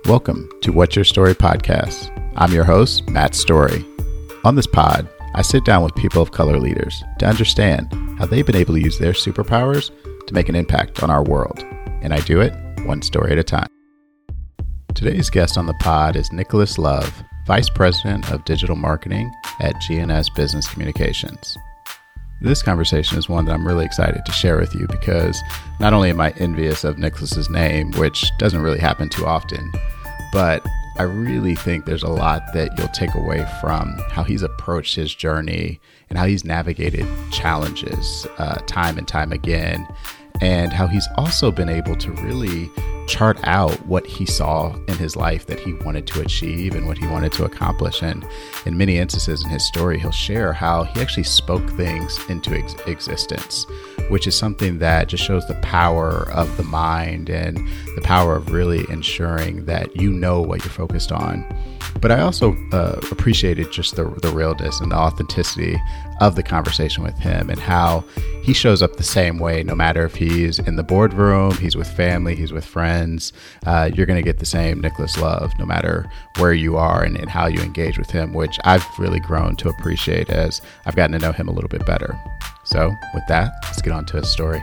Welcome to What's Your Story podcast. I'm your host, Matt Story. On this pod, I sit down with people of color leaders to understand how they've been able to use their superpowers to make an impact on our world. And I do it one story at a time. Today's guest on the pod is Nicholas Love, Vice President of Digital Marketing at GNS Business Communications. This conversation is one that I'm really excited to share with you because not only am I envious of Nicholas's name, which doesn't really happen too often, but I really think there's a lot that you'll take away from how he's approached his journey and how he's navigated challenges time and time again, and how he's also been able to really chart out what he saw in his life that he wanted to achieve and what he wanted to accomplish. And in many instances in his story, he'll share how he actually spoke things into existence, which is something that just shows the power of the mind and the power of really ensuring that you know what you're focused on. But I also appreciated just the realness and the authenticity of the conversation with him and how he shows up the same way, no matter if he's in the boardroom, he's with family, he's with friends. You're going to get the same Nicholas Love, no matter where you are and how you engage with him, which I've really grown to appreciate as I've gotten to know him a little bit better. So with that, let's get on to his story.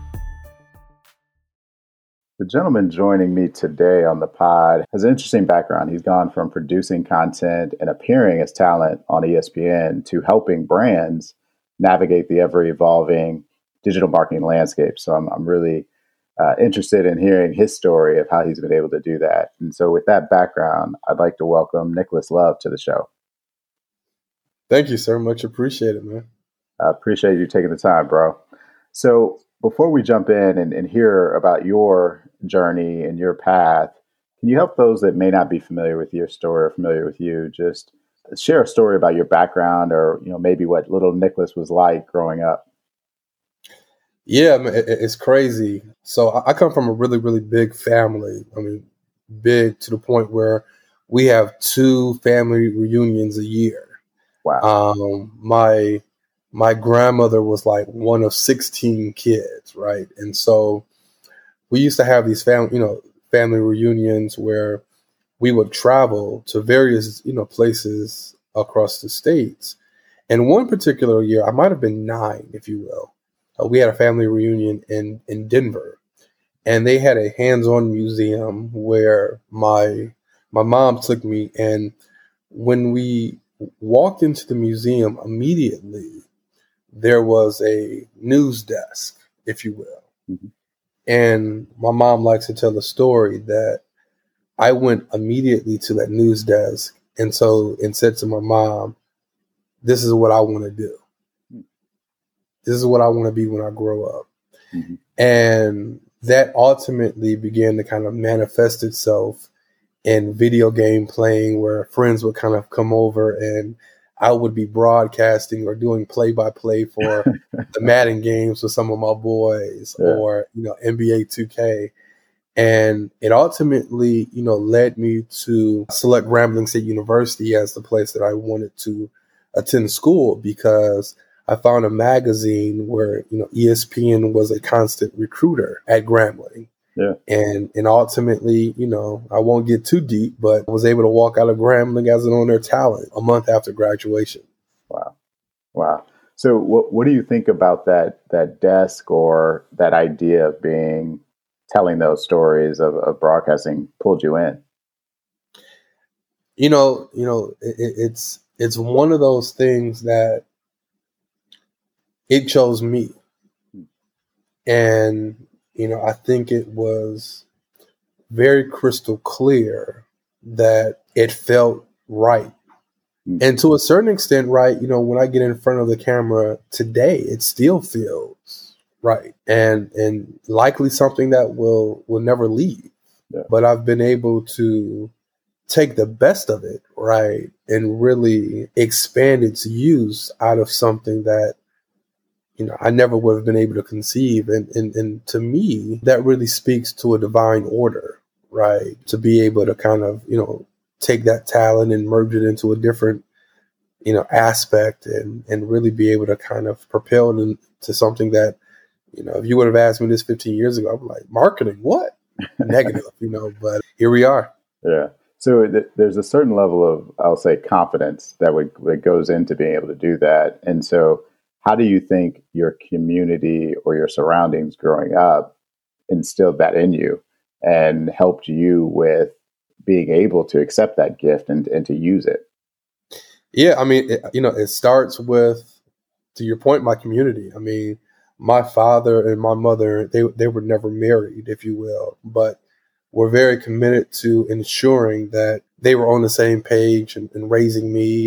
The gentleman joining me today on the pod has an interesting background. He's gone from producing content and appearing as talent on ESPN to helping brands navigate the ever-evolving digital marketing landscape. So I'm really interested in hearing his story of how he's been able to do that. And so with that background, I'd like to welcome Nicholas Love to the show. Thank you, sir. Much appreciated, man. I appreciate you taking the time, bro. So before we jump in and hear about your journey and your path, can you help those that may not be familiar with your story or familiar with you just share a story about your background or, maybe what little Nicholas was like growing up? Yeah, it's crazy. So I come from a really, really big family. I mean, big to the point where we have 2 family reunions a year. Wow. My grandmother was like one of 16 kids, right? And so we used to have these family reunions where we would travel to various, places across the states. And one particular year, I might have been 9, if you will. We had a family reunion in Denver, and they had a hands-on museum where my mom took me. And when we walked into the museum, immediately there was a news desk, if you will. Mm-hmm. And my mom likes to tell the story that I went immediately to that news desk and said to my mom, "This is what I want to do. This is what I want to be when I grow up." Mm-hmm. And that ultimately began to kind of manifest itself in video game playing, where friends would kind of come over and I would be broadcasting or doing play-by-play for the Madden games with some of my boys, or, NBA 2K. And it ultimately, led me to select Grambling State University as the place that I wanted to attend school, because I found a magazine where, ESPN was a constant recruiter at Grambling. Yeah. And ultimately, I won't get too deep, but I was able to walk out of Grambling as an on-air talent a month after graduation. Wow. So what do you think about that desk or that idea of telling those stories of broadcasting pulled you in? It's one of those things that it chose me. And I think it was very crystal clear that it felt right. Mm-hmm. And to a certain extent, right, when I get in front of the camera today, it still feels right. And likely something that will never leave. Yeah. But I've been able to take the best of it, right, and really expand its use out of something that I never would have been able to conceive. And to me, that really speaks to a divine order, right? To be able to kind of, take that talent and merge it into a different, aspect and really be able to kind of propel it into something that, if you would have asked me this 15 years ago, I'd be like, marketing, what? Negative, but here we are. Yeah. So there's a certain level of, I'll say, confidence that goes into being able to do that. And so, how do you think your community or your surroundings growing up instilled that in you and helped you with being able to accept that gift and to use it? Yeah, I mean, it starts with, to your point, my community. I mean, my father and my mother, they were never married, if you will, but were very committed to ensuring that they were on the same page and raising me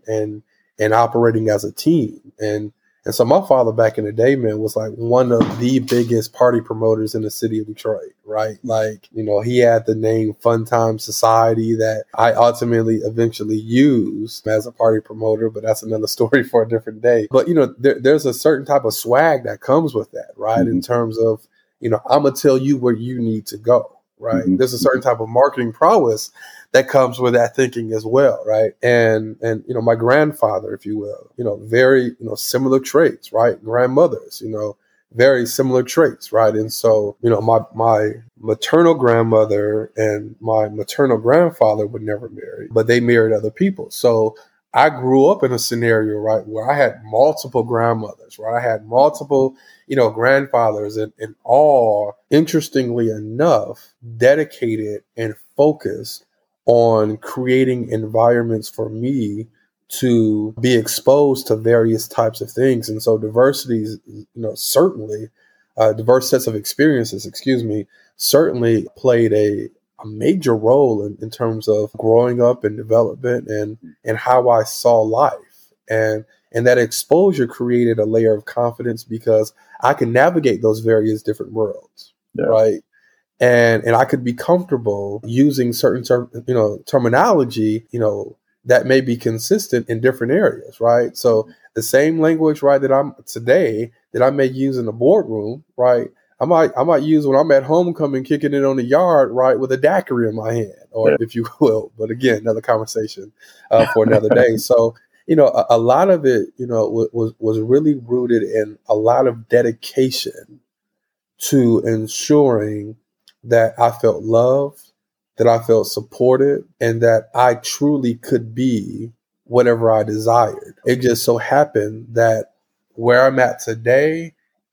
and operating as a team. And so my father back in the day, man, was like one of the biggest party promoters in the city of Detroit, right? Like, he had the name Fun Time Society that I ultimately eventually used as a party promoter, but that's another story for a different day. But, there's a certain type of swag that comes with that, right? Mm-hmm. In terms of, I'm going to tell you where you need to go. Right. Mm-hmm. There's a certain type of marketing prowess that comes with that thinking as well. Right. And my grandfather, if you will, very, similar traits, right? Grandmothers, very similar traits. Right. And so, my maternal grandmother and my maternal grandfather would never marry, but they married other people. So I grew up in a scenario, right, where I had multiple grandmothers, where I had multiple, grandfathers, and all, interestingly enough, dedicated and focused on creating environments for me to be exposed to various types of things. And so diversity, certainly, diverse sets of experiences, certainly played a major role in terms of growing up and development and how I saw life. And that exposure created a layer of confidence because I could navigate those various different worlds, right? And I could be comfortable using certain terminology, that may be consistent in different areas, right? So the same language, right, that I may use in the boardroom, right, I might use when I'm at homecoming, kicking it on the yard, right, with a daiquiri in my hand, or if you will. But again, another conversation for another day. So, a lot of it, was really rooted in a lot of dedication to ensuring that I felt loved, that I felt supported, and that I truly could be whatever I desired. It just so happened that where I'm at today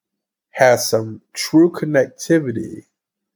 has some true connectivity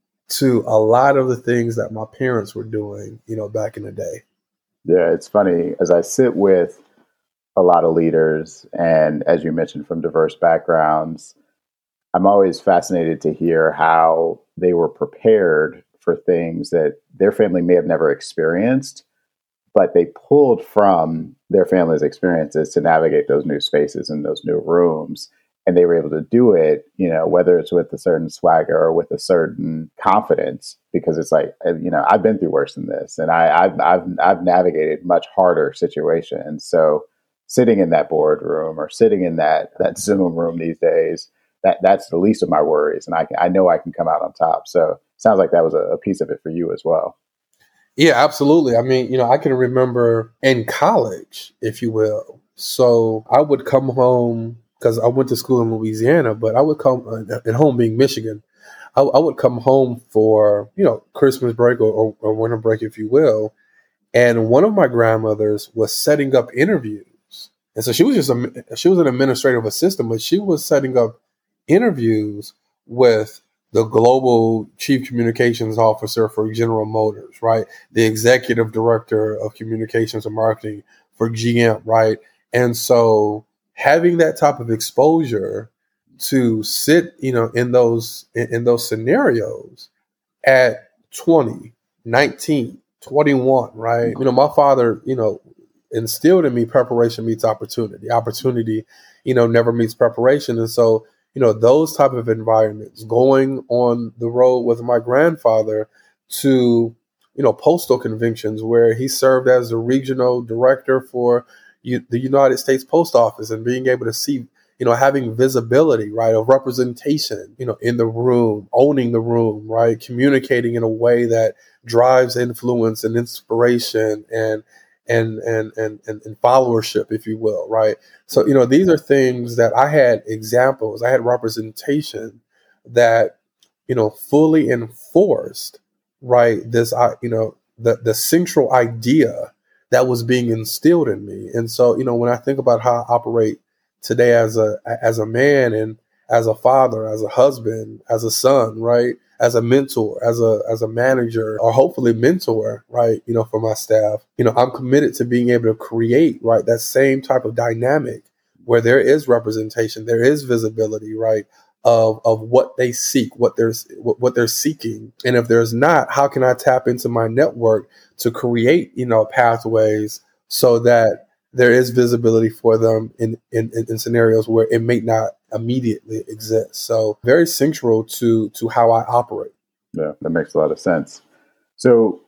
to a lot of the things that my parents were doing, back in the day. Yeah, it's funny as I sit with a lot of leaders, and as you mentioned, from diverse backgrounds, I'm always fascinated to hear how they were prepared for things that their family may have never experienced, but they pulled from their family's experiences to navigate those new spaces and those new rooms. And they were able to do it, whether it's with a certain swagger or with a certain confidence, because it's like, I've been through worse than this, and I've navigated much harder situations. So sitting in that boardroom or sitting in that Zoom room these days, that's the least of my worries, and I know I can come out on top. So it sounds like that was a piece of it for you as well. Yeah, absolutely. I mean, I can remember in college, if you will. So I would come home because I went to school in Louisiana, but I would come at home being Michigan. I would come home for, Christmas break or winter break, if you will. And one of my grandmothers was setting up interviews. And so she was an administrative assistant, but she was setting up interviews with the global chief communications officer for General Motors, right? The executive director of communications and marketing for GM, right? And so having that type of exposure to sit, in those scenarios at 20, 19, 21, right? My father, instilled in me preparation meets opportunity. Opportunity, never meets preparation. And so, those type of environments, going on the road with my grandfather to, postal conventions where he served as the regional director for the United States Post Office, and being able to see, having visibility, right, of representation, in the room, owning the room, right, communicating in a way that drives influence and inspiration and followership, if you will, right? So, these are things that I had examples, I had representation that, fully enforced, right, this, the central idea that was being instilled in me. And so, when I think about how I operate today as a man and as a father, as a husband, as a son, right? As a mentor, as a manager, or hopefully mentor, right? For my staff, I'm committed to being able to create, right, that same type of dynamic where there is representation, there is visibility, right, of what they seek, what they're seeking. And if there's not, how can I tap into my network to create, pathways so that there is visibility for them in scenarios where it may not immediately exist. So very central to how I operate. Yeah, that makes a lot of sense. So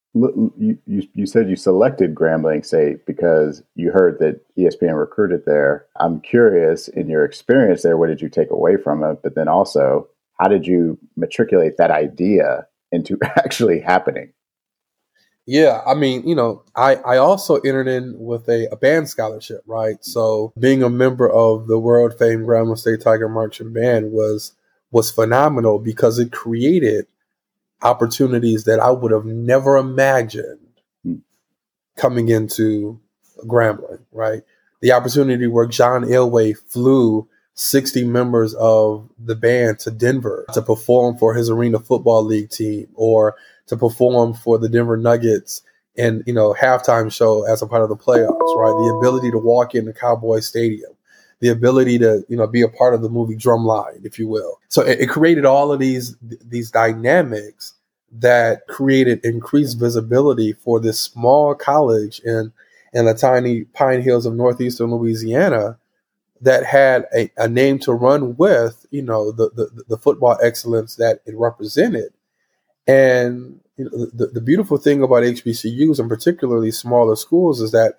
you said you selected Grambling State because you heard that ESPN recruited there. I'm curious, in your experience there, what did you take away from it? But then also, how did you matriculate that idea into actually happening? Yeah, I mean, I also entered in with a band scholarship, right? So being a member of the world famed Grambling State Tiger Marching Band was phenomenal because it created opportunities that I would have never imagined coming into Grambling, right? The opportunity where John Elway flew 60 members of the band to Denver to perform for his Arena Football League team, or to perform for the Denver Nuggets and, halftime show as a part of the playoffs, right? The ability to walk into Cowboy Stadium, the ability to, be a part of the movie Drumline, if you will. So it created all of these dynamics that created increased visibility for this small college in the tiny Pine Hills of northeastern Louisiana that had a name to run with, the football excellence that it represented. And the beautiful thing about HBCUs, and particularly smaller schools, is that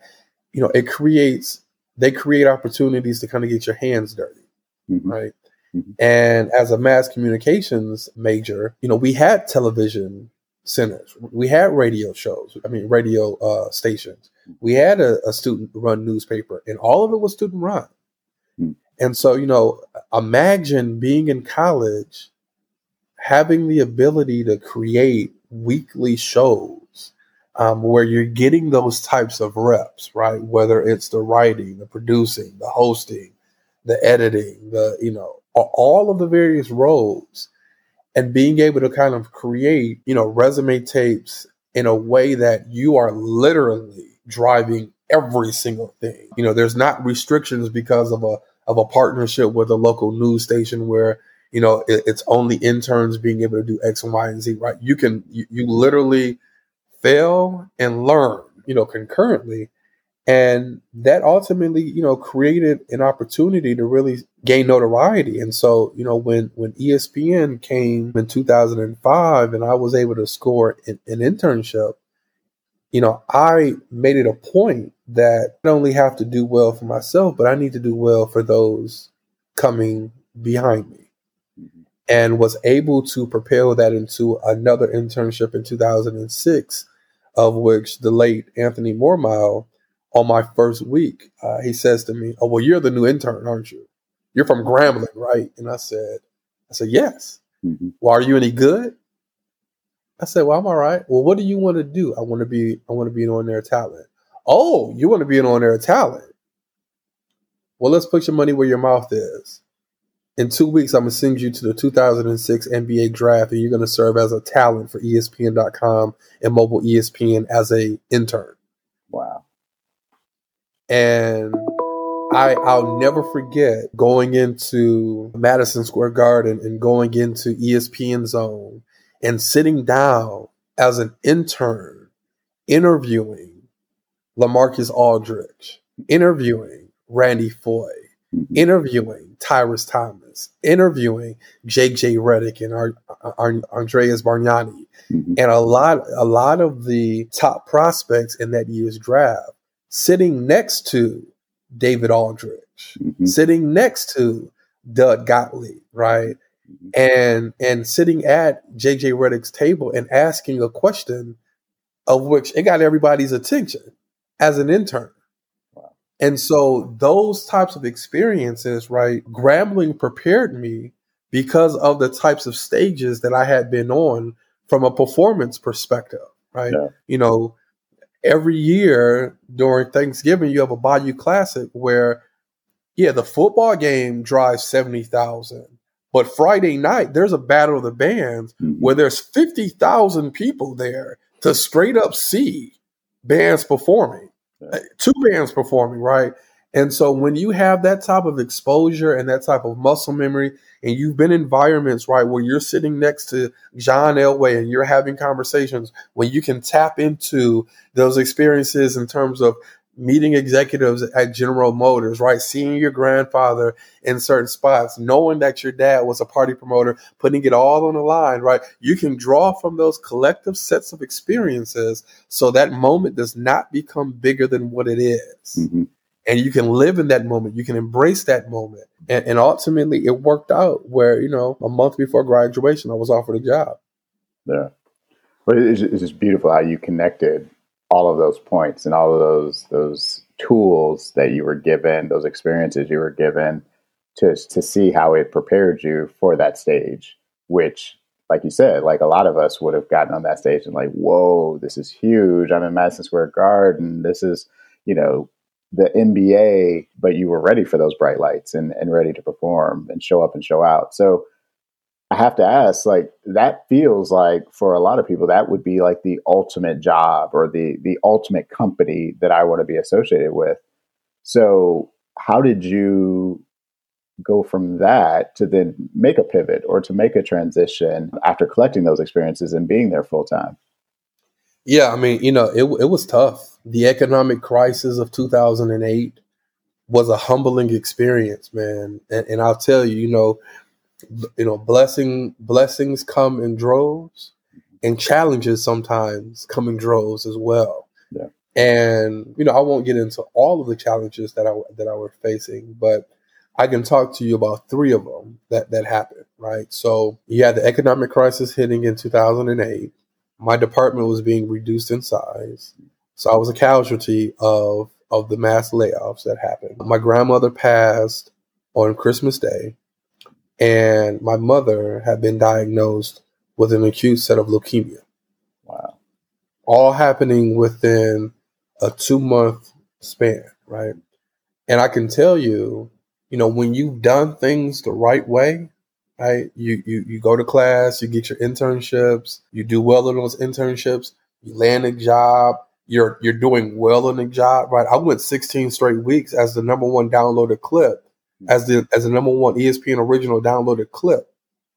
they create opportunities to kind of get your hands dirty, right? Mm-hmm. And as a mass communications major, we had television centers, we had radio shows, radio stations, we had a student-run newspaper, and all of it was student-run. Mm-hmm. And so, imagine being in college, having the ability to create weekly shows where you're getting those types of reps, right? Whether it's the writing, the producing, the hosting, the editing, all of the various roles, and being able to kind of create, resume tapes in a way that you are literally driving every single thing. There's not restrictions because of a partnership with a local news station where, it's only interns being able to do X and Y and Z, right? You literally fail and learn, concurrently. And that ultimately, created an opportunity to really gain notoriety. And so, when ESPN came in 2005 and I was able to score an internship, I made it a point that I not only have to do well for myself, but I need to do well for those coming behind me. And was able to propel that into another internship in 2006, of which the late Anthony Mormile, on my first week, he says to me, "Oh, well, you're the new intern, aren't you? You're from Grambling, right?" And I said, "Yes." Mm-hmm. "Well, are you any good?" I said, "Well, I'm all right." "Well, what do you want to do?" I want to be an on-air talent." "Oh, you want to be an on-air talent? Well, let's put your money where your mouth is. In 2 weeks, I'm going to send you to the 2006 NBA draft, and you're going to serve as a talent for ESPN.com and mobile ESPN as a intern." Wow. And I'll never forget going into Madison Square Garden and going into ESPN Zone and sitting down as an intern, interviewing LaMarcus Aldridge, interviewing Randy Foye, interviewing Tyrus Thomas, interviewing J.J. Redick and Andreas Bargnani, and a lot of the top prospects in that year's draft, sitting next to David Aldridge, sitting next to Doug Gottlieb, right? And sitting at J.J. Redick's table and asking a question of which it got everybody's attention as an intern. And so those types of experiences, right, Grambling prepared me because of the types of stages that I had been on from a performance perspective, right? Yeah. You know, every year during Thanksgiving, you have a Bayou Classic where, yeah, the football game drives 70,000, but Friday night there's a battle of the bands where there's 50,000 people there to straight up see bands performing, two bands performing, right? And so when you have that type of exposure and that type of muscle memory, and you've been in environments, right, where you're sitting next to John Elway and you're having conversations, when you can tap into those experiences in terms of meeting executives at General Motors, right? Seeing your grandfather in certain spots, knowing that your dad was a party promoter, putting it all on the line, right? You can draw from those collective sets of experiences so that moment does not become bigger than what it is. Mm-hmm. And you can live in that moment. You can embrace that moment. And ultimately, it worked out where, you know, a month before graduation, I was offered a job. Yeah. But it's just beautiful how you connected all of those points and all of those tools that you were given, those experiences you were given to see how it prepared you for that stage, which, like you said, like a lot of us would have gotten on that stage and like, whoa, this is huge. I'm in Madison Square Garden. This is, you know, the NBA, but you were ready for those bright lights and ready to perform and show up and show out. So I have to ask, like, that feels like for a lot of people, that would be like the ultimate job or the ultimate company that I want to be associated with. So how did you go from that to then make a pivot or to make a transition after collecting those experiences and being there full time? Yeah, I mean, you know, it was tough. The economic crisis of 2008 was a humbling experience, man. And I'll tell you, you know, blessings come in droves, and challenges sometimes come in droves as well. Yeah. And you know, I won't get into all of the challenges that I was facing, but I can talk to you about three of them that happened. Right. So you had the economic crisis hitting in 2008. My department was being reduced in size, so I was a casualty of the mass layoffs that happened. My grandmother passed on Christmas Day, and my mother had been diagnosed with an acute set of leukemia. Wow. All happening within a 2-month span, right? And I can tell you, you know, when you've done things the right way, right? You go to class, you get your internships, you do well in those internships, you land a job, you're doing well in the job, right? I went 16 straight weeks as the number one downloaded clip, as the number one ESPN original downloaded clip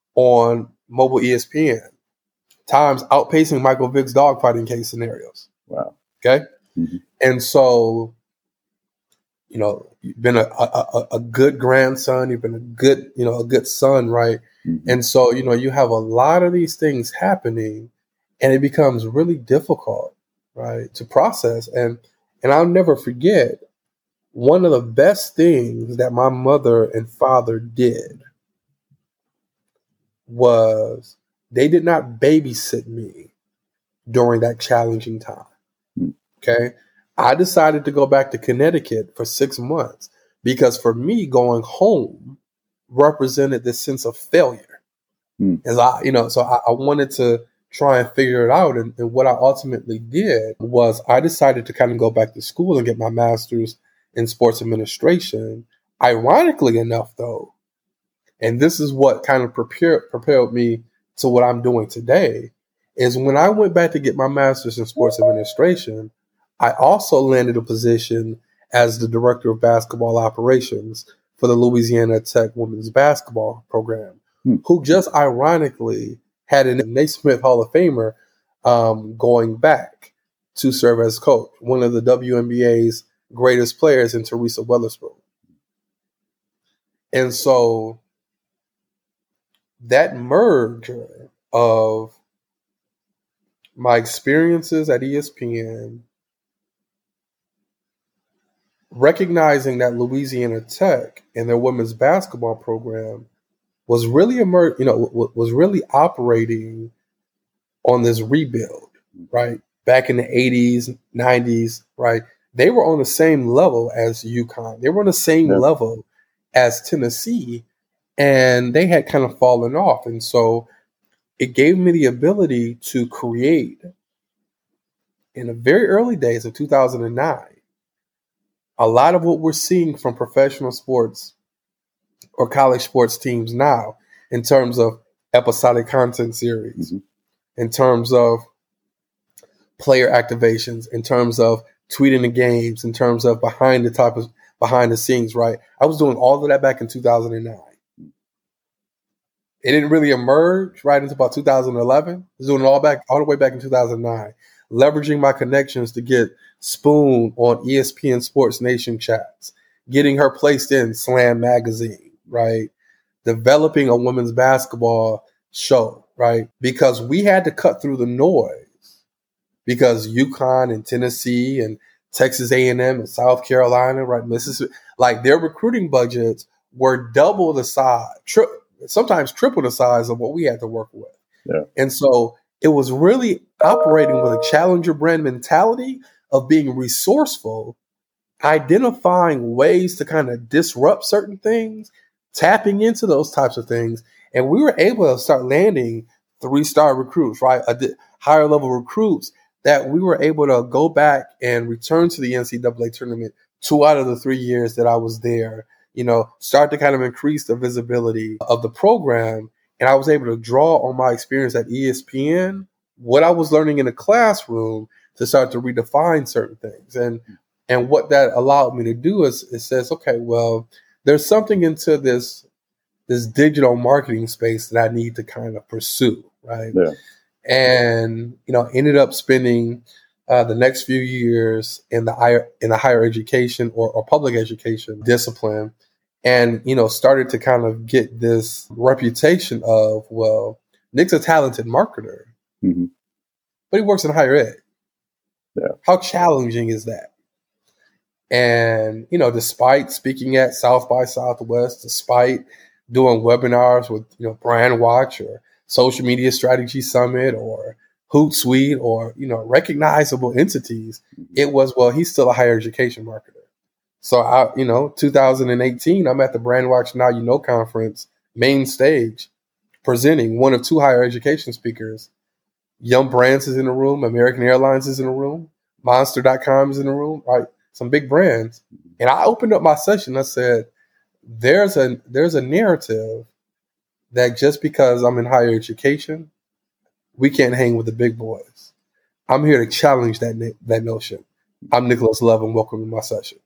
on mobile ESPN, times outpacing Michael Vick's dogfighting case scenarios. Wow. Okay. Mm-hmm. And so, you know, you've been a good grandson, you've been a good son, right? Mm-hmm. And so, you know, you have a lot of these things happening, and it becomes really difficult, right, to process. And I'll never forget, one of the best things that my mother and father did was they did not babysit me during that challenging time. Mm-hmm. Okay. I decided to go back to Connecticut for 6 months because for me, going home represented this sense of failure. As I wanted to try and figure it out. And what I ultimately did was I decided to kind of go back to school and get my master's in sports administration. Ironically enough, though, and this is what kind of propelled me to what I'm doing today, is when I went back to get my master's in sports administration, I also landed a position as the director of basketball operations for the Louisiana Tech women's basketball program, who just ironically had a Naismith Hall of Famer going back to serve as coach, one of the WNBA's greatest players in Teresa Weatherspoon. And so that merger of my experiences at ESPN, recognizing that Louisiana Tech and their women's basketball program was really was really operating on this rebuild, right? Back in the 80s, 90s, right? They were on the same level as UConn. They were on the same level as Tennessee, and they had kind of fallen off. And so it gave me the ability to create in the very early days of 2009, a lot of what we're seeing from professional sports or college sports teams now, in terms of episodic content series, in terms of player activations, in terms of tweeting the games, in terms of behind the scenes, right? I was doing all of that back in 2009. It didn't really emerge right until about 2011. I was doing it all the way back in 2009, leveraging my connections to get Spoon on ESPN Sports Nation chats, getting her placed in Slam Magazine, right? Developing a women's basketball show, right? Because we had to cut through the noise, because UConn and Tennessee and Texas A&M and South Carolina, right, Mississippi, like their recruiting budgets were double the size, sometimes triple the size of what we had to work with. Yeah. And so it was really operating with a challenger brand mentality of being resourceful, identifying ways to kind of disrupt certain things, tapping into those types of things. And we were able to start landing 3-star recruits, right? Higher level recruits that we were able to go back and return to the NCAA tournament 2 out of the 3 years that I was there, start to kind of increase the visibility of the program. And I was able to draw on my experience at ESPN, what I was learning in the classroom, to start to redefine certain things. And what that allowed me to do is it says, okay, well, there's something into this digital marketing space that I need to kind of pursue, right? Yeah. And ended up spending the next few years in the higher education or public education discipline, and started to kind of get this reputation of, well, Nick's a talented marketer, but he works in higher ed. Yeah. How challenging is that? And despite speaking at South by Southwest, despite doing webinars with Brand Watch or Social Media Strategy Summit or Hootsuite or recognizable entities, it was, well, he's still a higher education marketer. So 2018, I'm at the Brand Watch Now You Know conference main stage, presenting one of 2 higher education speakers. Yum Brands is in the room, American Airlines is in the room, Monster.com is in the room, right? Some big brands. And I opened up my session. I said, there's a narrative that just because I'm in higher education, we can't hang with the big boys. I'm here to challenge that notion. I'm Nicholas Love, and welcome to my session.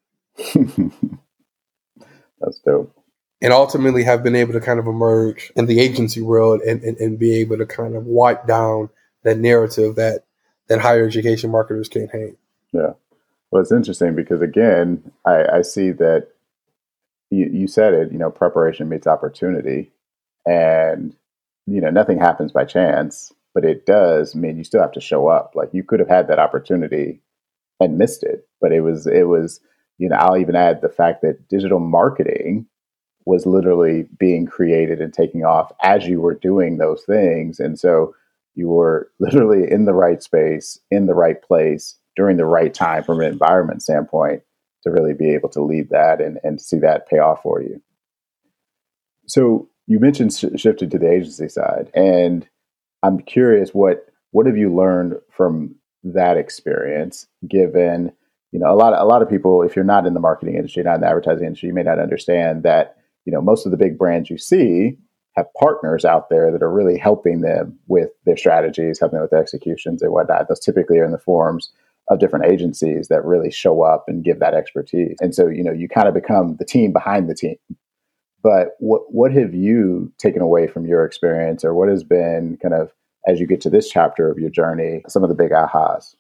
That's dope. And ultimately have been able to kind of emerge in the agency world and be able to kind of wipe down that narrative that higher education marketers can't hang. Yeah. Well, it's interesting because, again, I see that you said it, preparation meets opportunity. And, nothing happens by chance, but it does mean you still have to show up. Like, you could have had that opportunity and missed it. But it was, I'll even add the fact that digital marketing was literally being created and taking off as you were doing those things. And so you were literally in the right space, in the right place, during the right time from an environment standpoint to really be able to lead that and see that pay off for you. So you mentioned shifted to the agency side, and I'm curious, what have you learned from that experience, given, a lot of people, if you're not in the marketing industry, not in the advertising industry, you may not understand that, most of the big brands you see have partners out there that are really helping them with their strategies, helping them with their executions and whatnot. Those typically are in the forms of different agencies that really show up and give that expertise. And so, you kind of become the team behind the team. But what have you taken away from your experience, or what has been kind of, as you get to this chapter of your journey, some of the big ahas?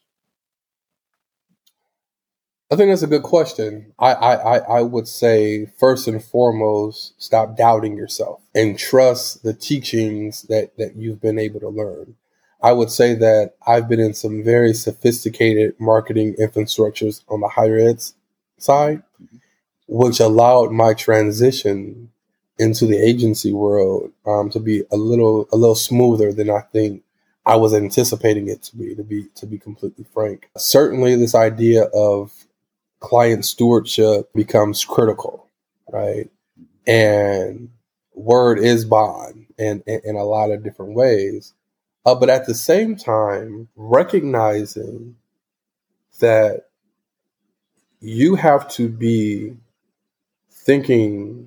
I think that's a good question. I would say, first and foremost, stop doubting yourself and trust the teachings that you've been able to learn. I would say that I've been in some very sophisticated marketing infrastructures on the higher ed side, which allowed my transition into the agency world to be a little smoother than I think I was anticipating it to be completely frank. Certainly this idea of client stewardship becomes critical, right? And word is bond in a lot of different ways. But at the same time, recognizing that you have to be thinking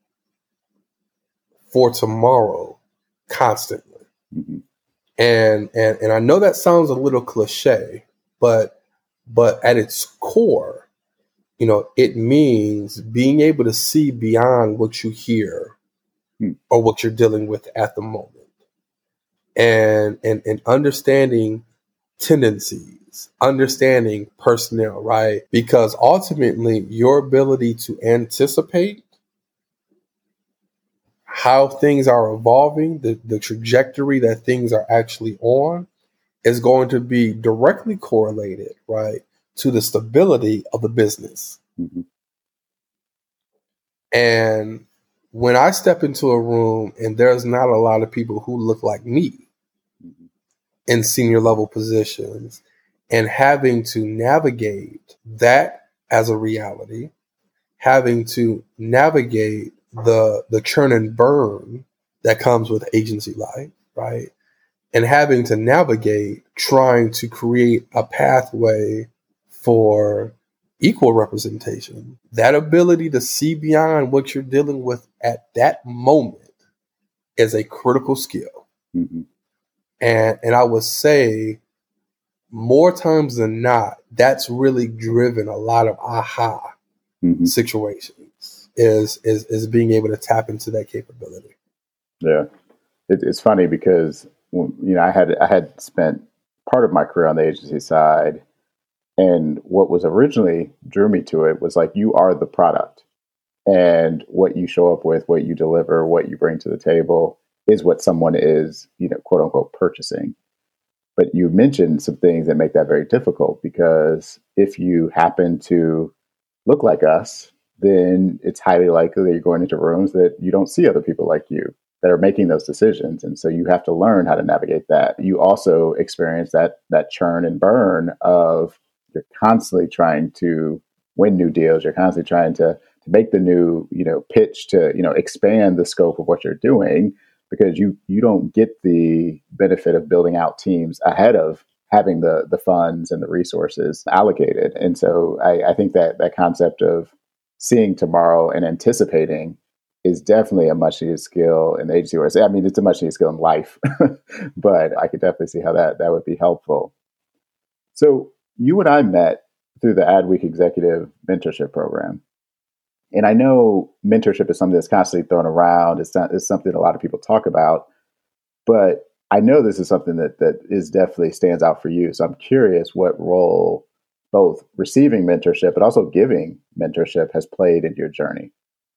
for tomorrow constantly. Mm-hmm. And I know that sounds a little cliche, but at its core, it means being able to see beyond what you hear or what you're dealing with at the moment. And understanding tendencies, understanding personnel, right? Because ultimately your ability to anticipate how things are evolving, the trajectory that things are actually on is going to be directly correlated, right, to the stability of the business. Mm-hmm. And when I step into a room and there's not a lot of people who look like me Mm-hmm. in senior level positions, and having to navigate that as a reality, having to navigate the churn and burn that comes with agency life, right? And having to navigate trying to create a pathway for equal representation. That ability to see beyond what you're dealing with at that moment is a critical skill. Mm-hmm. And I would say more times than not, that's really driven a lot of aha Mm-hmm. situations is being able to tap into that capability. Yeah. It's funny because, I had spent part of my career on the agency side, and what was originally drew me to it was like, you are the product, and what you show up with, what you deliver, what you bring to the table is what someone is, quote unquote, purchasing. But you mentioned some things that make that very difficult, because if you happen to look like us, then it's highly likely that you're going into rooms that you don't see other people like you that are making those decisions. And so you have to learn how to navigate that. You also experience that churn and burn of, you're constantly trying to win new deals. You're constantly trying to make the new, pitch to, expand the scope of what you're doing, because you don't get the benefit of building out teams ahead of having the funds and the resources allocated. And so I think that concept of seeing tomorrow and anticipating is definitely a much needed skill in the agency world. I mean, it's a much needed skill in life, but I could definitely see how that would be helpful. So you and I met through the Adweek Executive Mentorship Program. And I know mentorship is something that's constantly thrown around. It's something a lot of people talk about, but I know this is something that is definitely stands out for you. So I'm curious what role both receiving mentorship but also giving mentorship has played in your journey.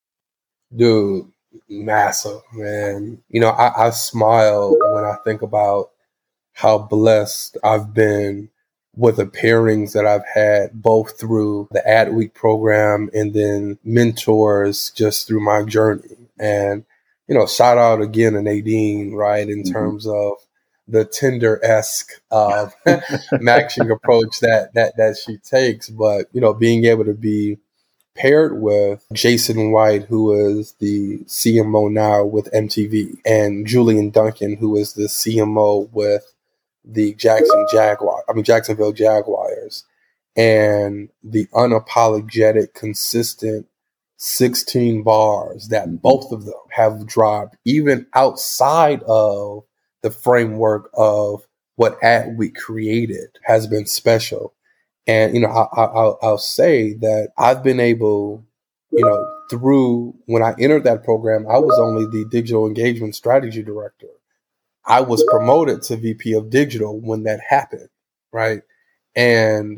Dude, massive, man. I smile when I think about how blessed I've been with the pairings that I've had, both through the Adweek program and then mentors just through my journey. And, shout out again to Nadine, right, in terms of the Tinder-esque matching approach that she takes. But, being able to be paired with Jason White, who is the CMO now with MTV, and Julian Duncan, who is the CMO with the Jacksonville Jaguars, and the unapologetic, consistent 16 bars that both of them have dropped, even outside of the framework of what Adweek created, has been special. And, I'll say that I've been able, through when I entered that program, I was only the digital engagement strategy director. I was promoted to VP of digital when that happened, right? And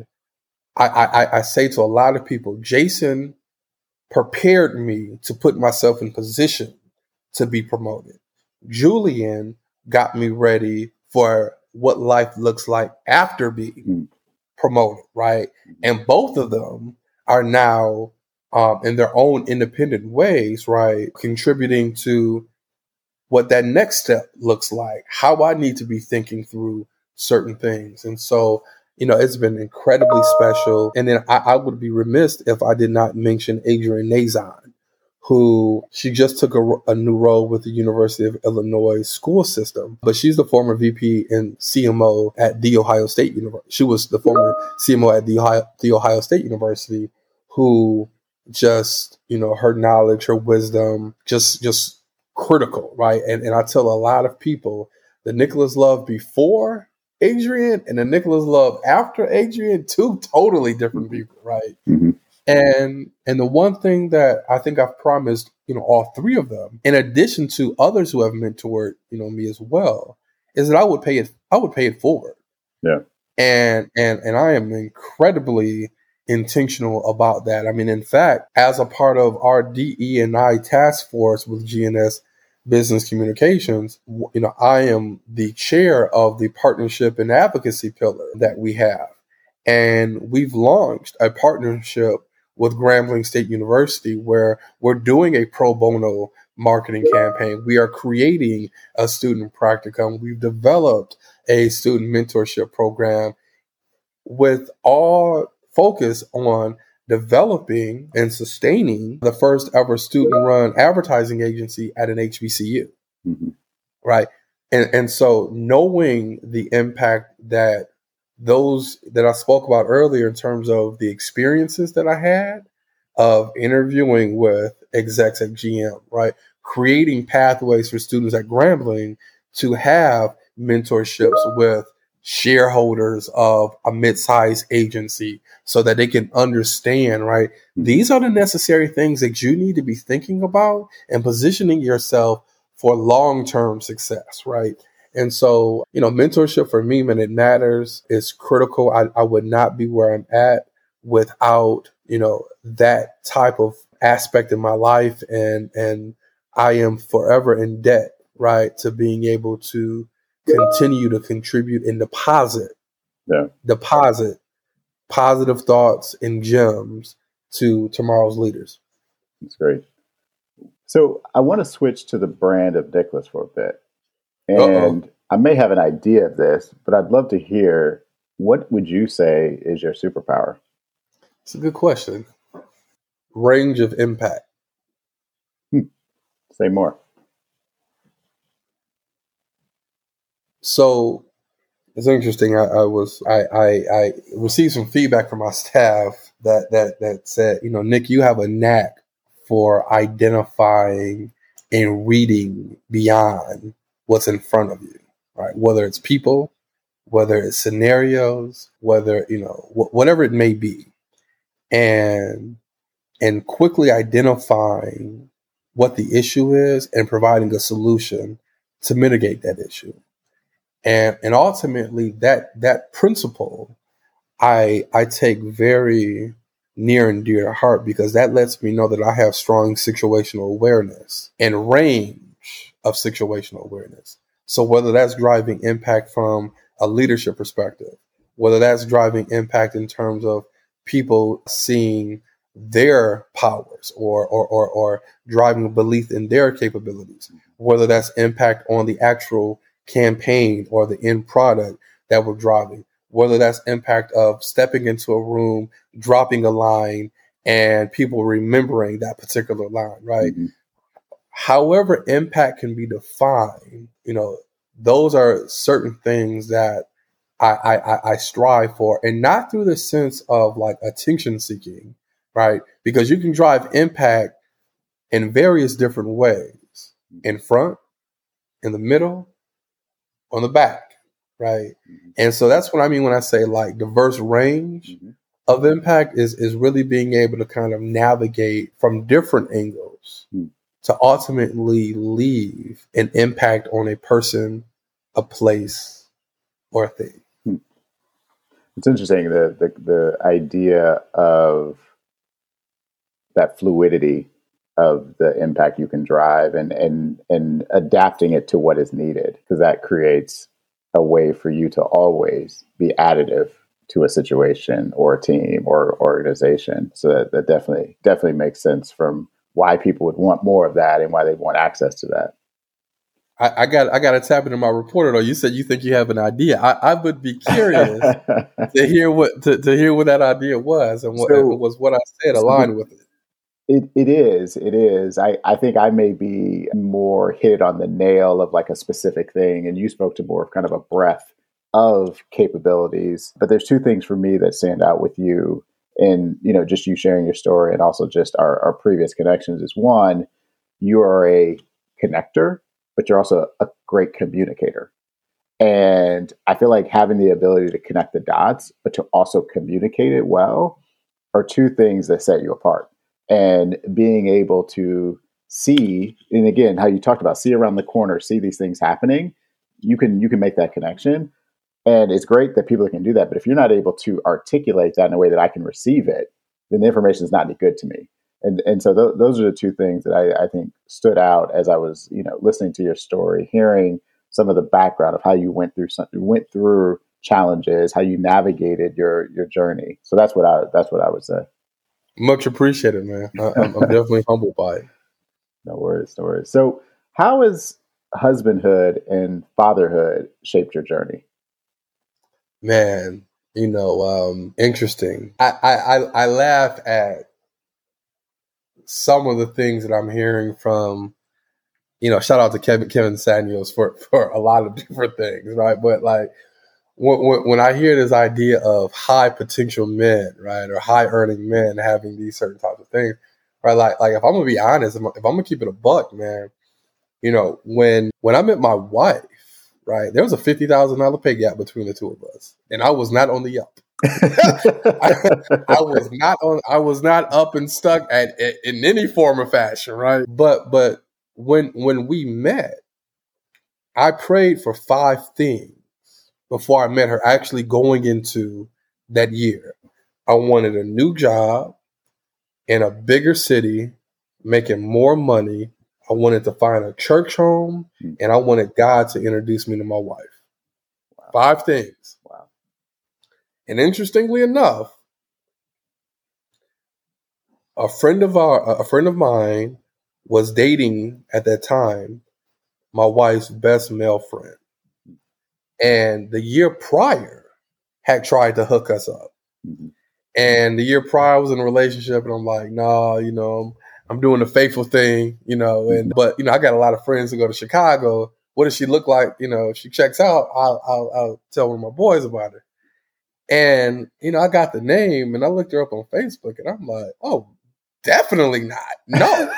I say to a lot of people, Jason prepared me to put myself in position to be promoted. Julian got me ready for what life looks like after being promoted, right? And both of them are now, in their own independent ways, right, contributing to what that next step looks like, how I need to be thinking through certain things. And so, it's been incredibly special. And then I would be remiss if I did not mention Adrian Nazon, who she just took a new role with the University of Illinois school system. But she's the former VP and CMO at The Ohio State University. She was the former CMO at the Ohio State University, who just, her knowledge, her wisdom, just critical, right? And I tell a lot of people the Nicholas Love before Adrian and the Nicholas Love after Adrian, two totally different people, right? Mm-hmm. And the one thing that I think I've promised, all three of them, in addition to others who have mentored, me as well, is that I would pay it forward. Yeah. And I am incredibly intentional about that. I mean, in fact, as a part of our DE&I task force with GNS Business Communications, I am the chair of the partnership and advocacy pillar that we have. And we've launched a partnership with Grambling State University where we're doing a pro bono marketing campaign. We are creating a student practicum. We've developed a student mentorship program with all focus on developing and sustaining the first ever student-run advertising agency at an HBCU, right? And so knowing the impact that those that I spoke about earlier in terms of the experiences that I had of interviewing with execs at GM, right? Creating pathways for students at Grambling to have mentorships with shareholders of a mid-sized agency so that they can understand, right? These are the necessary things that you need to be thinking about and positioning yourself for long-term success, right? And so, mentorship for me, man, it matters. It's critical. I would not be where I'm at without, that type of aspect in my life. And I am forever in debt, right, to being able to continue to contribute and deposit positive thoughts and gems to tomorrow's leaders. That's great. So I want to switch to the brand of Nicholas for a bit. And I may have an idea of this, but I'd love to hear, what would you say is your superpower? It's a good question. Range of impact. Say more. So it's interesting. I received some feedback from my staff that said, Nick, you have a knack for identifying and reading beyond what's in front of you, right? Whether it's people, whether it's scenarios, whether, whatever it may be, and quickly identifying what the issue is and providing a solution to mitigate that issue. And ultimately that principle I take very near and dear to heart, because that lets me know that I have strong situational awareness and range of situational awareness. So whether that's driving impact from a leadership perspective, whether that's driving impact in terms of people seeing their powers or driving belief in their capabilities, whether that's impact on the actual campaign or the end product that we're driving, whether that's impact of stepping into a room, dropping a line, and people remembering that particular line, right? Mm-hmm. However impact can be defined, those are certain things that I strive for, and not through the sense of like attention seeking, right? Because you can drive impact in various different ways, in front, in the middle, on the back, right? Mm-hmm. And so that's what I mean when I say like diverse range of impact is really being able to kind of navigate from different angles to ultimately leave an impact on a person, a place, or a thing. It's interesting, the idea of that fluidity of the impact you can drive and adapting it to what is needed, because that creates a way for you to always be additive to a situation or a team or organization. So that definitely makes sense from why people would want more of that and why they want access to that. I got to tap into my reporter though. You said you think you have an idea. I would be curious to hear what that idea was, and what I said aligned with it. It is. It is. I think I may be more hit on the nail of like a specific thing, and you spoke to more of kind of a breadth of capabilities. But there's two things for me that stand out with you, and just you sharing your story, and also just our previous connections. Is one, you are a connector, but you're also a great communicator. And I feel like having the ability to connect the dots, but to also communicate it well, are two things that set you apart. And being able to see, and again, how you talked about, see around the corner, see these things happening, you can make that connection. And it's great that people can do that. But if you're not able to articulate that in a way that I can receive it, then the information is not any good to me. And so those are the two things that I think stood out as I was listening to your story, hearing some of the background of how you went through challenges, how you navigated your journey. So that's what I would say. Much appreciated, man. I'm definitely humbled by it. No worries. So how has husbandhood and fatherhood shaped your journey? Man, interesting. I laugh at some of the things that I'm hearing from, shout out to Kevin Samuels for a lot of different things, right? But like when I hear this idea of high potential men, right, or high earning men having these certain types of things, right? Like if I'm gonna be honest, if I'm gonna keep it a buck, man, when I met my wife, right, there was a $50,000 pay gap between the two of us, and I was not on the up. I was not up and stuck in any form or fashion, right? But when we met, I prayed for 5 things before I met her, actually going into that year. I wanted a new job in a bigger city, making more money. I wanted to find a church home, and I wanted God to introduce me to my wife. Wow. 5 things. Wow. And interestingly enough, a friend of mine was dating at that time my wife's best male friend. And the year prior had tried to hook us up. Mm-hmm. And the year prior I was in a relationship, and I'm like, nah, I'm doing the faithful thing, but I got a lot of friends who go to Chicago. What does she look like? If she checks out, I'll tell one of my boys about her. And, I got the name, and I looked her up on Facebook, and I'm like, oh, definitely not. No.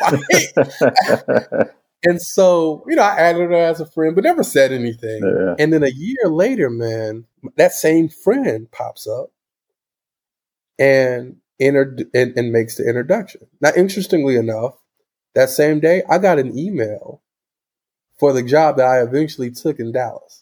And so, I added her as a friend, but never said anything. Yeah. And then a year later, man, that same friend pops up and makes the introduction. Now, interestingly enough, that same day, I got an email for the job that I eventually took in Dallas.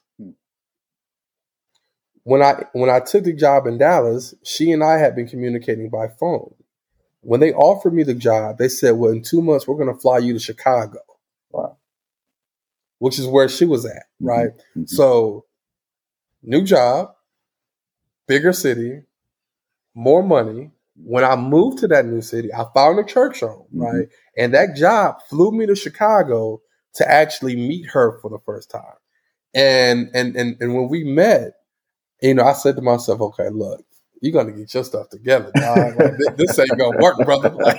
When I took the job in Dallas, she and I had been communicating by phone. When they offered me the job, they said, well, in 2 months, we're going to fly you to Chicago. Wow. Which is where she was at, right? Mm-hmm. So, new job, bigger city, more money. When I moved to that new city, I found a church home, right? And that job flew me to Chicago to actually meet her for the first time. And when we met, I said to myself, okay, look, you're gonna get your stuff together, dog. Like, this ain't gonna work, brother. Like,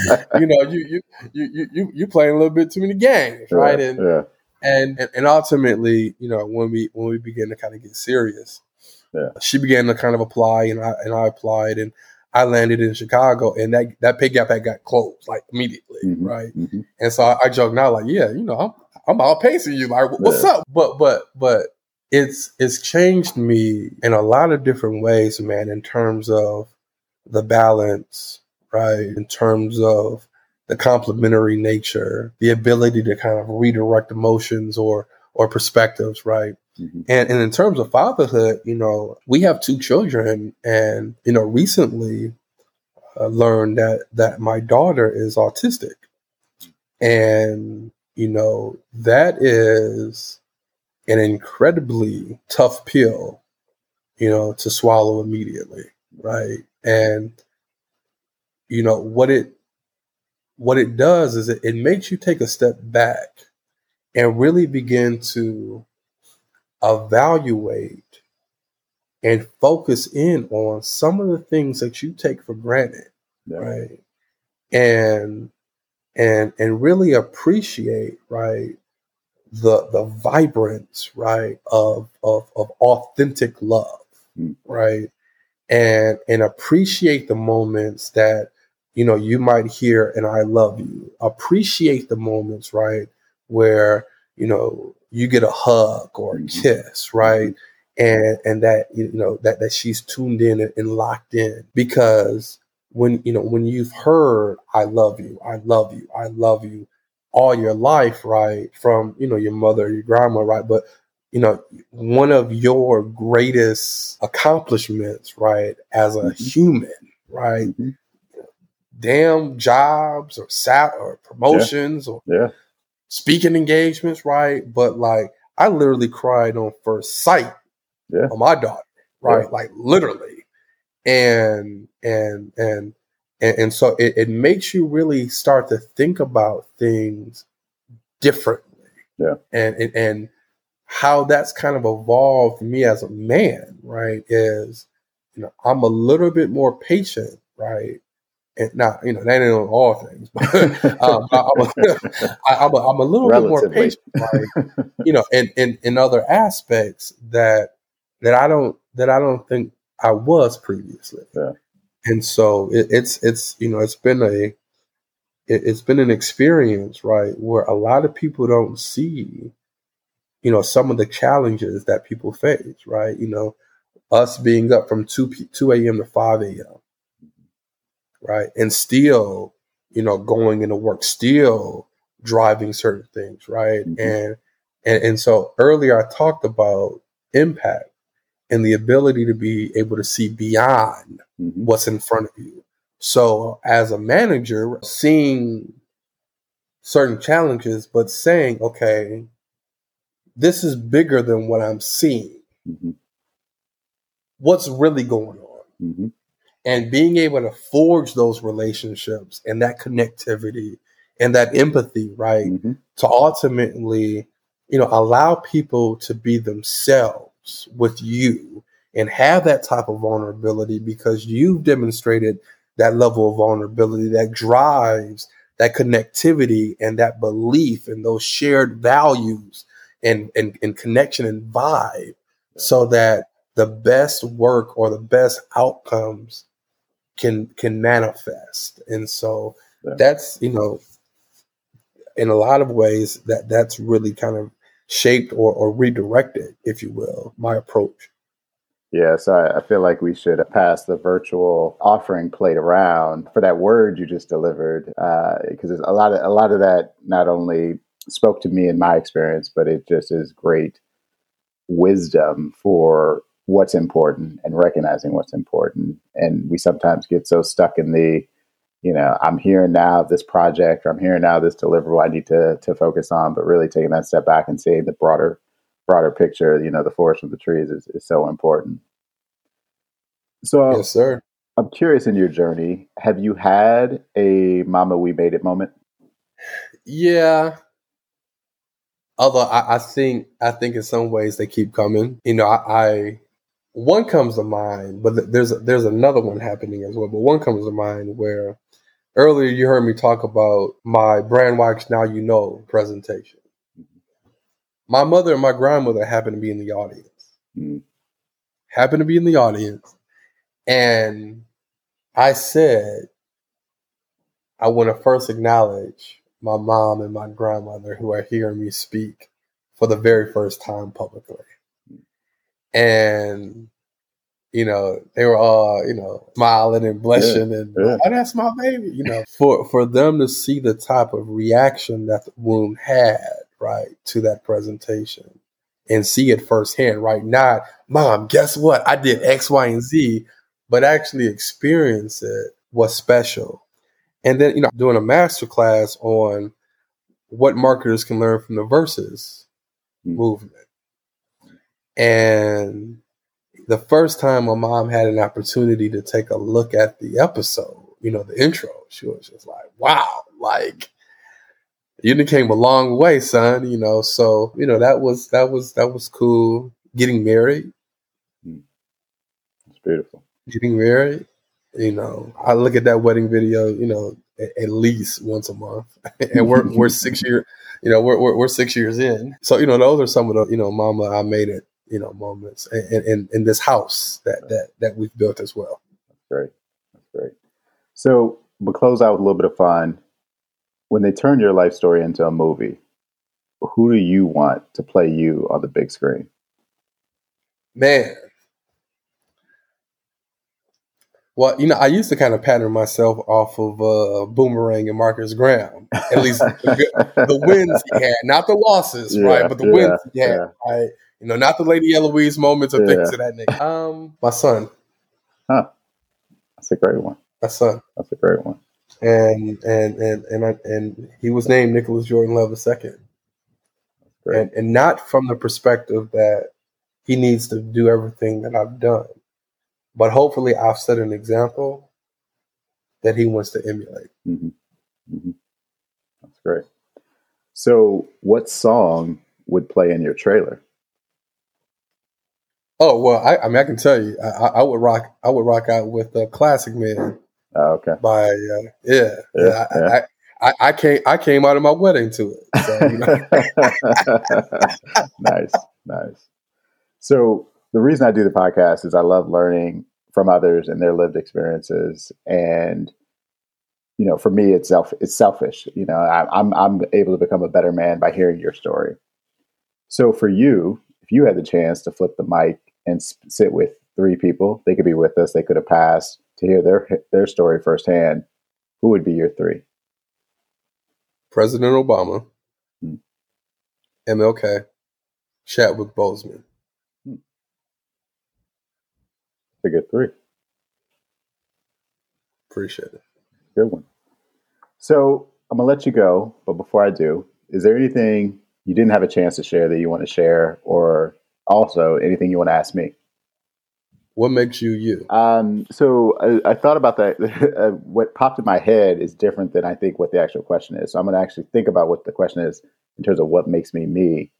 you playing a little bit too many games, right? And ultimately, when we began to kind of get serious, she began to kind of apply, and I applied, and I landed in Chicago, and that pay gap had got closed like immediately, right? Mm-hmm. And so I joke now, like, yeah, I'm outpacing you, like, what's up? But it's changed me in a lot of different ways, man, in terms of the balance, right? In terms of the complementary nature, the ability to kind of redirect emotions or perspectives, right? Mm-hmm. And in terms of fatherhood, we have 2 children, and, recently learned that my daughter is autistic. And, that is an incredibly tough pill, to swallow immediately, right? And, what it does is it makes you take a step back and really begin to evaluate and focus in on some of the things that you take for granted, right? and really appreciate, right, the vibrance, right, of authentic love, right, and appreciate the moments that, you know, you might hear and I love you. Appreciate the moments, right, where, you know, you get a hug or a kiss, right, and that, you know, that she's tuned in and locked in. Because when, you know, when you've heard I love you, I love you, I love you all your life, right, from, you know, your mother, your grandma, right, but, you know, one of your greatest accomplishments, right, as a human, right, damn jobs or or promotions or speaking engagements, right, but like I literally cried on first sight of my daughter, right, like literally, and so it makes you really start to think about things differently, and how that's kind of evolved me as a man, right, is, you know, I'm a little bit more patient, right, and not, you know, that ain't on all things, but I'm a little bit more Relatively. patient, right, you know, in other aspects that I don't think I was previously, and so it's you know, it's been an experience, right, where a lot of people don't see, you know, some of the challenges that people face, right? You know, us being up from 2 a.m. to 5 a.m., right? And still, you know, going into work, still driving certain things, right? And so earlier I talked about impact and the ability to be able to see beyond what's in front of you. So as a manager, seeing certain challenges, but saying, okay, this is bigger than what I'm seeing. What's really going on? And being able to forge those relationships and that connectivity and that empathy, right, to ultimately, you know, allow people to be themselves with you and have that type of vulnerability, because you've demonstrated that level of vulnerability that drives that connectivity and that belief and those shared values and connection and vibe, so that the best work or the best outcomes can manifest. And so that's, you know, in a lot of ways that's really kind of shaped or redirected, if you will, my approach. Yeah, so I feel like we should pass the virtual offering plate around for that word you just delivered, because a lot of that not only spoke to me in my experience, but it just is great wisdom for what's important and recognizing what's important. And we sometimes get so stuck in the, you know, I'm here now this project, or I'm here now this deliverable I need to focus on, but really taking that step back and seeing the broader picture, you know, the forest from the trees is so important. So yes, sir. I'm curious, in your journey, have you had a mama we made it moment? Yeah. Although I think in some ways they keep coming. You know, I one comes to mind, but there's another one happening as well. But one comes to mind where earlier you heard me talk about my Brand Wax Now You Know presentation. My mother and my grandmother happened to be in the audience. And I said, I want to first acknowledge my mom and my grandmother who are hearing me speak for the very first time publicly. And, you know, they were all, you know, smiling and blushing and, oh, that's my baby, you know, for them to see the type of reaction that the womb had, right, to that presentation and see it firsthand, right? Not, Mom, guess what? I did X, Y, and Z, but actually experience it was special. And then, you know, doing a masterclass on what marketers can learn from the Versus movement. And the first time my mom had an opportunity to take a look at the episode, you know, the intro, she was just like, wow, like, you done came a long way, son, you know. So, you know, that was cool. Getting married. It's beautiful. Getting married. You know, I look at that wedding video, you know, at least once a month, and we're 6 years, we're 6 years in. So those are some of the mama I made it moments in this house that we've built as well. That's great. So we'll close out with a little bit of fun. When they turn your life story into a movie, who do you want to play you on the big screen? Man. Well, I used to kind of pattern myself off of Boomerang and Marcus Graham. At least the wins he had, not the losses, right? But the wins he had, right? Not the Lady Eloise moments or things of that nature. My son. Huh. That's a great one. My son. That's a great one. And he was named Nicholas Jordan Love II. And not from the perspective that he needs to do everything that I've done. But hopefully I've set an example that he wants to emulate. Mm-hmm. Mm-hmm. That's great. So what song would play in your trailer? Oh, well, I can tell you, I would rock out with Classic Man. Oh, okay. By, I came out of my wedding to it. So, Nice. So the reason I do the podcast is I love learning from others and their lived experiences. And, for me, it's selfish. I'm able to become a better man by hearing your story. So for you, if you had the chance to flip the mic and sit with 3 people, they could be with us, they could have passed, to hear their story firsthand, who would be your 3? President Obama, MLK, Chadwick Boseman. A good 3. Appreciate it. Good one. So I'm going to let you go, but before I do, is there anything you didn't have a chance to share that you want to share, or also anything you want to ask me? What makes you you? So I thought about that. What popped in my head is different than I think what the actual question is. So I'm going to actually think about what the question is in terms of what makes me me.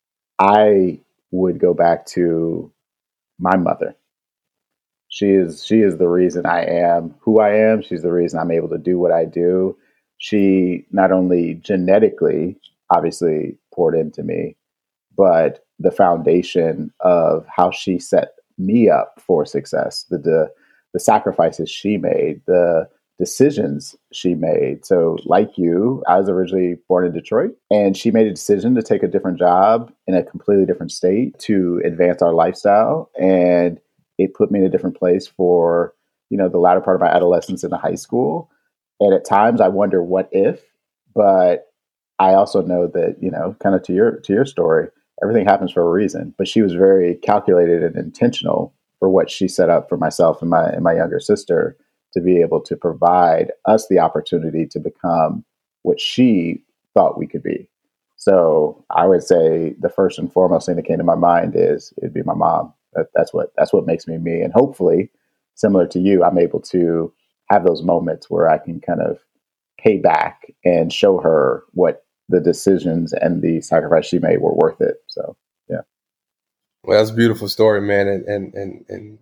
I would go back to my mother. She is the reason I am who I am. She's the reason I'm able to do what I do. She not only genetically, obviously, poured into me, but the foundation of how she set me up for success, the sacrifices she made, the decisions she made. So like you, I was originally born in Detroit, and she made a decision to take a different job in a completely different state to advance our lifestyle. And it put me in a different place for, the latter part of my adolescence in the high school. And at times I wonder what if, but I also know that, kind of to your story, everything happens for a reason. But she was very calculated and intentional for what she set up for myself and my younger sister, to be able to provide us the opportunity to become what she thought we could be. So I would say the first and foremost thing that came to my mind is it'd be my mom. That's what makes me me. And hopefully, similar to you, I'm able to have those moments where I can kind of pay back and show her what the decisions and the sacrifice she made were worth it. So, yeah. Well, that's a beautiful story, man. And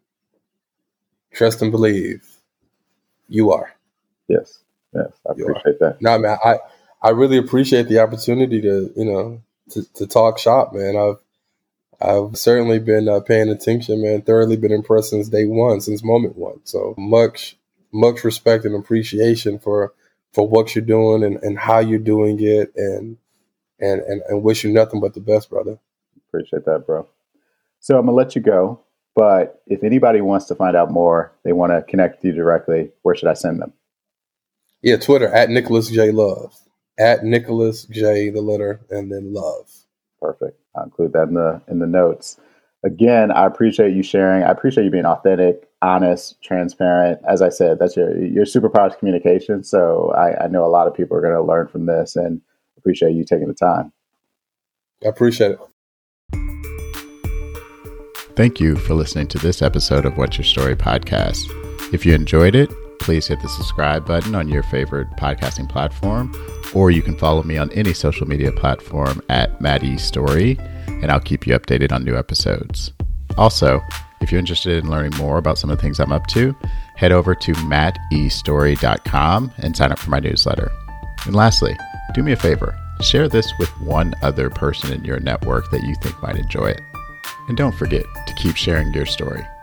trust and believe you are. Yes. I appreciate that. No, man, I really appreciate the opportunity to, to talk shop, man. I've certainly been paying attention, man, thoroughly been impressed since day one, since moment one. So much respect and appreciation for what you're doing and how you're doing it, and wish you nothing but the best, brother. Appreciate that, bro. So I'm going to let you go, but if anybody wants to find out more, they want to connect with you directly, where should I send them? Yeah, Twitter, at Nicholas J. Love. At Nicholas J, the letter, and then Love. Perfect. I'll include that in the notes. Again, I appreciate you sharing. I appreciate you being authentic, honest, transparent. As I said, that's your superpower is communication. So I know a lot of people are going to learn from this, and appreciate you taking the time. I appreciate it. Thank you for listening to this episode of What's Your Story podcast. If you enjoyed it, please hit the subscribe button on your favorite podcasting platform, or you can follow me on any social media platform at Matt E. Story, and I'll keep you updated on new episodes. Also, If you're interested in learning more about some of the things I'm up to, head over to mattestory.com and sign up for my newsletter. And lastly, do me a favor, share this with one other person in your network that you think might enjoy it. And don't forget to keep sharing your story.